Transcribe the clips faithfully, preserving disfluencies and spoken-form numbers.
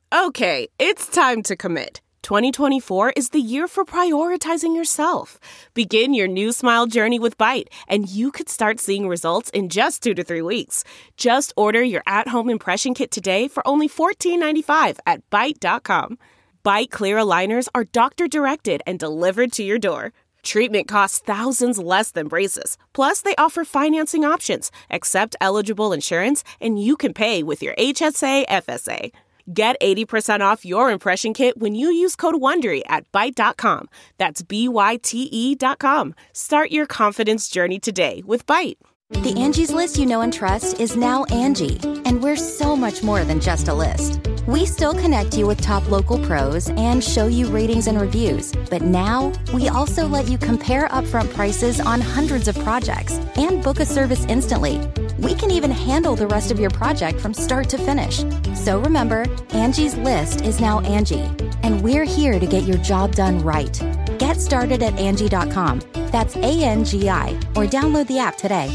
Okay, it's time to commit. twenty twenty-four is the year for prioritizing yourself. Begin your new smile journey with Byte, and you could start seeing results in just two to three weeks. Just order your at-home impression kit today for only fourteen ninety-five at byte dot com. Byte clear aligners are doctor-directed and delivered to your door. Treatment costs thousands less than braces. Plus, they offer financing options, accept eligible insurance, and you can pay with your H S A F S A. Get eighty percent off your impression kit when you use code WONDERY at byte dot com. That's B Y T E dot com. Start your confidence journey today with Byte. The Angie's List you know and trust is now Angie, and we're so much more than just a list. We still connect you with top local pros and show you ratings and reviews, but now we also let you compare upfront prices on hundreds of projects and book a service instantly. We can even handle the rest of your project from start to finish. So remember, Angie's List is now Angie, and we're here to get your job done right. Get started at Angie dot com. That's A N G I, or download the app today.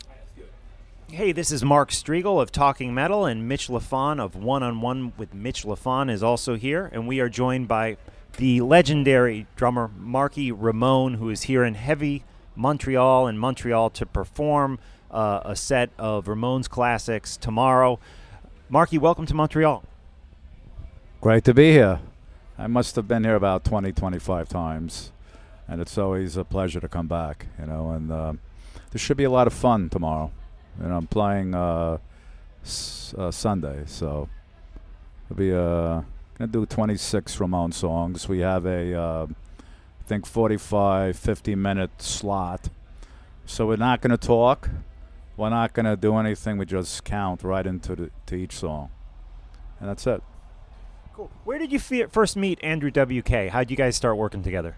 Hey, this is Mark Striegel of Talking Metal, and Mitch Lafon of One on One with Mitch Lafon is also here, and we are joined by the legendary drummer Marky Ramone, who is here in heavy Montreal in Montreal to perform uh, a set of Ramones classics tomorrow. Marky, welcome to Montreal. Great to be here. I must have been here about twenty, twenty-five times, and it's always a pleasure to come back, you know, and uh, there should be a lot of fun tomorrow. And I'm playing uh, s- uh, Sunday, so it'll be uh, gonna do twenty-six Ramone songs. We have a, uh, I think, forty-five, fifty minute slot. So we're not gonna talk. We're not gonna do anything. We just count right into the, to each song, and that's it. Cool. Where did you fe- first meet Andrew W K? How did you guys start working together?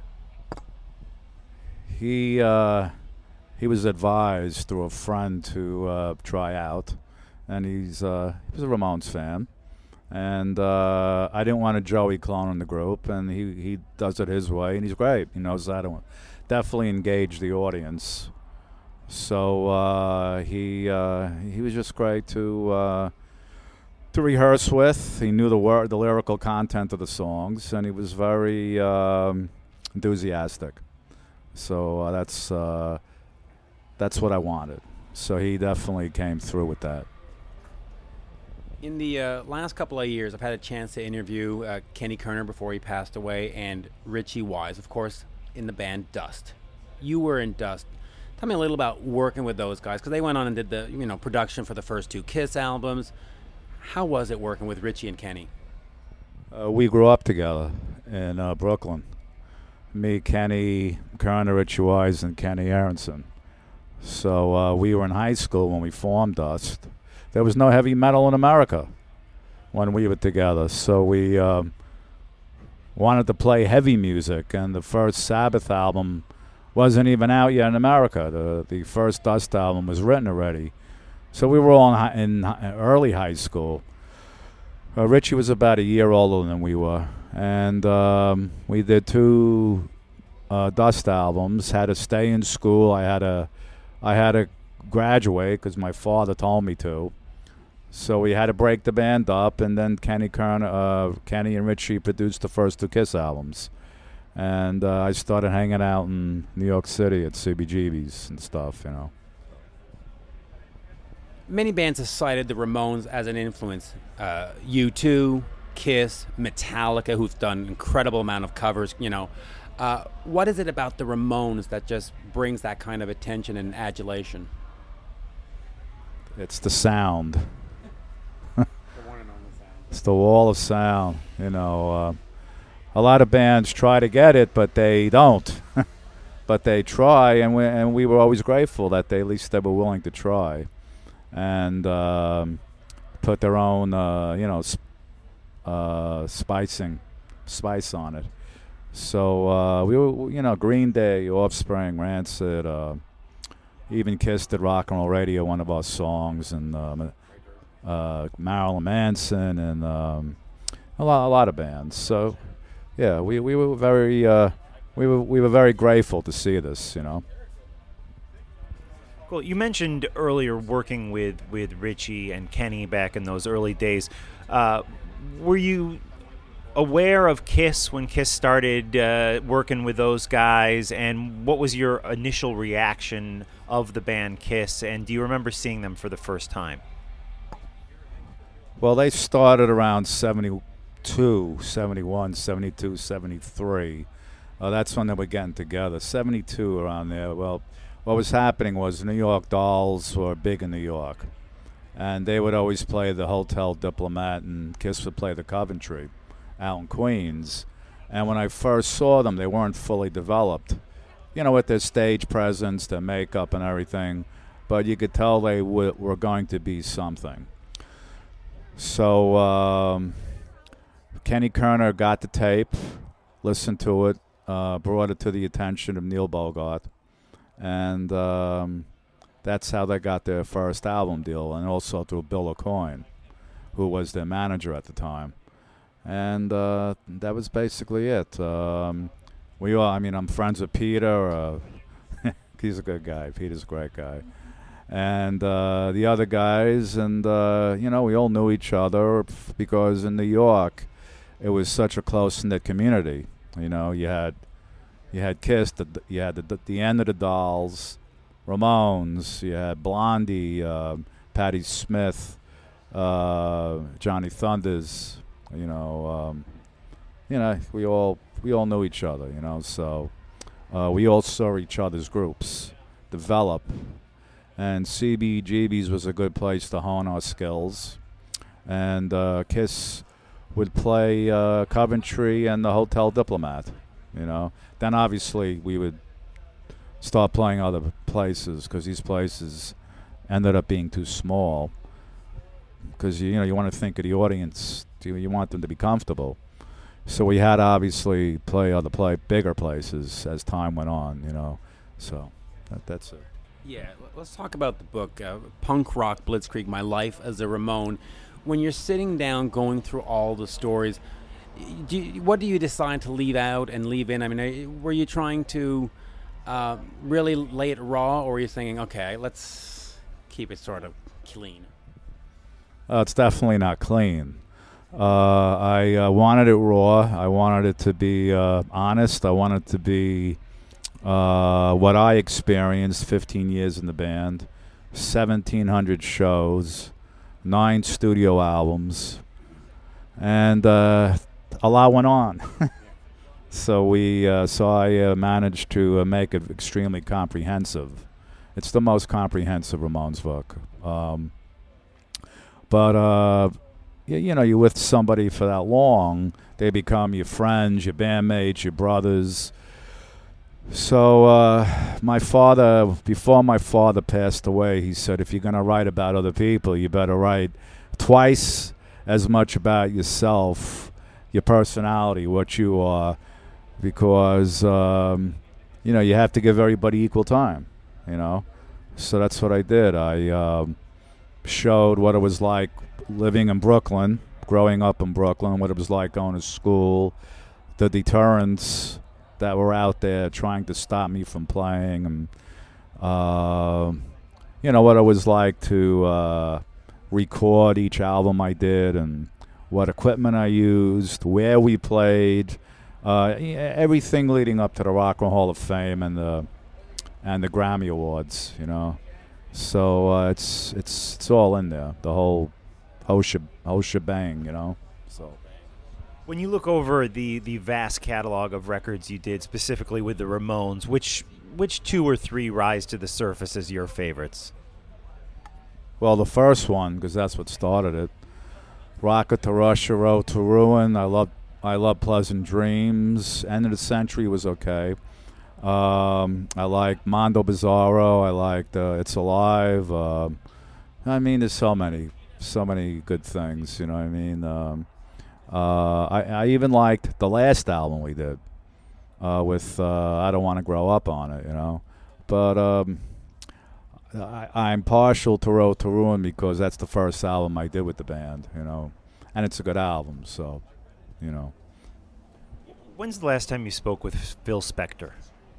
He. Uh, He was advised through a friend to uh, try out, and he's uh, he was a Ramones fan, and uh, I didn't want a Joey clone in the group, and he, he does it his way, and he's great. He knows how to definitely engage the audience. So uh, he uh, he was just great to uh, to rehearse with. He knew the word, the lyrical content of the songs, and he was very um, enthusiastic. So uh, that's. Uh, That's what I wanted. So he definitely came through with that. In the uh, last couple of years, I've had a chance to interview uh, Kenny Kerner before he passed away, and Richie Wise, of course, in the band Dust. You were in Dust. Tell me a little about working with those guys, because they went on and did the you know production for the first two Kiss albums. How was it working with Richie and Kenny? Uh, we grew up together in uh, Brooklyn. Me, Kenny Kerner, Richie Wise, and Kenny Aronson. So uh, we were in high school when we formed Dust. There was no heavy metal in America when we were together. So we um, wanted to play heavy music, and the first Sabbath album wasn't even out yet in America. The the first Dust album was written already. So we were all in, hi- in hi- early high school. Uh, Richie was about a year older than we were. And um, we did two uh, Dust albums, had to stay in school. I had to... I had to graduate because my father told me to. So we had to break the band up, and then Kenny Kern, uh, Kenny and Richie produced the first two Kiss albums. And uh, I started hanging out in New York City at C B G B's and stuff, you know. Many bands have cited the Ramones as an influence. Uh, U two, Kiss, Metallica, who've done an incredible amount of covers, you know. Uh, what is it about the Ramones that just brings that kind of attention and adulation? It's the sound. The one and only sound. It's the wall of sound. You know, uh, a lot of bands try to get it, but they don't. But they try, and we and we were always grateful that they at least they were willing to try, and um, put their own, uh, you know, sp- uh, spicing, spice on it. So uh, we were, you know, Green Day, Offspring, Rancid, uh, even Kiss did Rock and Roll Radio, one of our songs, and um, uh, Marilyn Manson, and um, a lot, a lot of bands. So, yeah, we we were very, uh, we were we were very grateful to see this, you know. Well, you mentioned earlier working with with Richie and Kenny back in those early days. Uh, were you aware of Kiss when Kiss started uh, working with those guys, and what was your initial reaction of the band Kiss, and do you remember seeing them for the first time? Well, they started around seventy-two, seventy-one, seventy-two, seventy-three. Uh, that's when they were getting together, seventy-two around there. Well, what was happening was New York Dolls were big in New York, and they would always play the Hotel Diplomat, and Kiss would play the Coventry out in Queens. And when I first saw them, they weren't fully developed, you know, with their stage presence, their makeup and everything, but you could tell they w- were going to be something. So um, Kenny Kerner got the tape, listened to it, uh, brought it to the attention of Neil Bogart, and um, that's how they got their first album deal, and also through Bill Aucoin, who was their manager at the time. And uh, that was basically it. Um, we all, I mean, I'm friends with Peter. Uh, he's a good guy. Peter's a great guy. And uh, the other guys, and, uh, you know, we all knew each other because in New York, it was such a close-knit community. You know, you had you had Kiss, the, you had the, the end of the Dolls, Ramones, you had Blondie, uh, Patti Smith, uh, Johnny Thunders. You know, um, you know, we all we all knew each other. You know, so uh, we all saw each other's groups develop, and C B G B's was a good place to hone our skills. And uh, Kiss would play uh, Coventry and the Hotel Diplomat. You know, then obviously we would start playing other places because these places ended up being too small. Because you know you want to think of the audience. You, you want them to be comfortable. So we had to obviously play other play bigger places as time went on, you know. So that, that's it. Yeah, let's talk about the book, uh, Punk Rock Blitzkrieg, My Life as a Ramone. When you're sitting down going through all the stories, do you, what do you decide to leave out and leave in? I mean, were you trying to uh, really lay it raw, or were you thinking, okay, let's keep it sort of clean? Uh, it's definitely not clean. Uh, I uh, wanted it raw. I wanted it to be uh, honest. I wanted it to be uh, what I experienced fifteen years in the band, seventeen hundred shows, nine studio albums, and uh, a lot went on. so we, uh, so I uh, managed to uh, make it extremely comprehensive. It's the most comprehensive Ramones book. Um, but uh, you, you know, you're with somebody for that long, they become your friends, your bandmates, your brothers. So uh, my father, before my father passed away, he said, if you're going to write about other people, you better write twice as much about yourself, your personality, what you are, because, um, you know, you have to give everybody equal time, you know. So that's what I did. I um, showed what it was like living in Brooklyn, growing up in Brooklyn, what it was like going to school, the deterrents that were out there trying to stop me from playing, and uh, you know what it was like to uh, record each album I did, and what equipment I used, where we played, uh, everything leading up to the Rock and Roll Hall of Fame and the and the Grammy Awards. You know, so uh, it's it's it's all in there, the whole whole, sheb- whole shebang. You know, so. When you look over the, the vast catalog of records you did, specifically with the Ramones, which which two or three rise to the surface as your favorites? Well, the first one, because that's what started it. Rocket to Russia, Road to Ruin. I love I love Pleasant Dreams. End of the Century was okay. Um, I like Mondo Bizarro. I liked uh, It's Alive. Uh, I mean, there's so many, so many good things. You know what I mean? Um, Uh, I, I even liked the last album we did uh, with uh, I Don't Want to Grow Up on it, you know. But um, I, I'm partial to Road to Ruin because that's the first album I did with the band, you know. And it's a good album, so, you know. When's the last time you spoke with Phil Spector?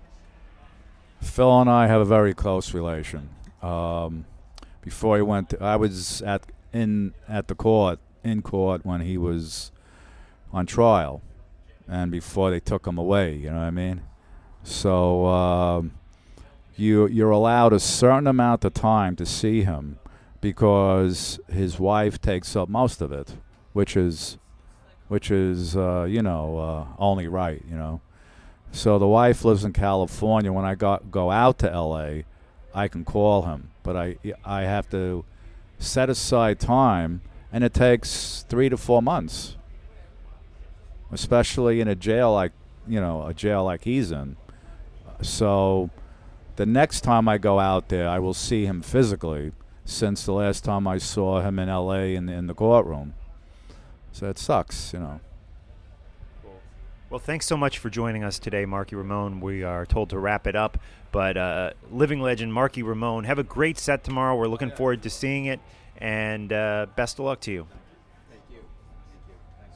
Phil and I have a very close relation. Um, before he went, to, I was at in at the court in court when he was on trial and before they took him away, you know what I mean? So um, you, you're allowed a certain amount of time to see him because his wife takes up most of it, which is, which is uh, you know, uh, only right, you know. So the wife lives in California. When I got, go out to L A, I can call him, but I, I have to set aside time, and it takes three to four months, especially in a jail like, you know, a jail like he's in. So the next time I go out there, I will see him physically, since the last time I saw him in L A in, in the courtroom. So it sucks, you know. Well, thanks so much for joining us today, Marky Ramone. We are told to wrap it up, but uh, living legend Marky Ramone, have a great set tomorrow. We're looking forward to seeing it, and uh, best of luck to you. Thank you. Thank you. Thanks.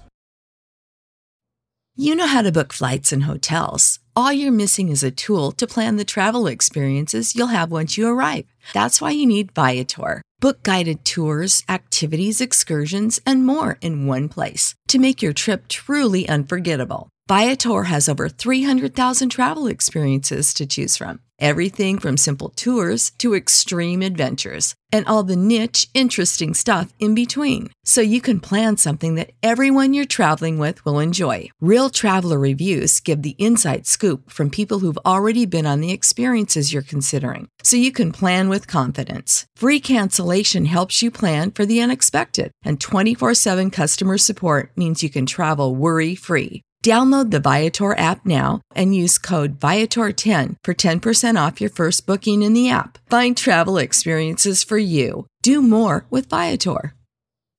You know how to book flights and hotels. All you're missing is a tool to plan the travel experiences you'll have once you arrive. That's why you need Viator. Book guided tours, activities, excursions, and more in one place to make your trip truly unforgettable. Viator has over three hundred thousand travel experiences to choose from. Everything from simple tours to extreme adventures and all the niche, interesting stuff in between. So you can plan something that everyone you're traveling with will enjoy. Real traveler reviews give the inside scoop from people who've already been on the experiences you're considering. So you can plan with confidence. Free cancellation helps you plan for the unexpected. And twenty-four seven customer support means you can travel worry-free. Download the Viator app now and use code Viator ten for ten percent off your first booking in the app. Find travel experiences for you. Do more with Viator.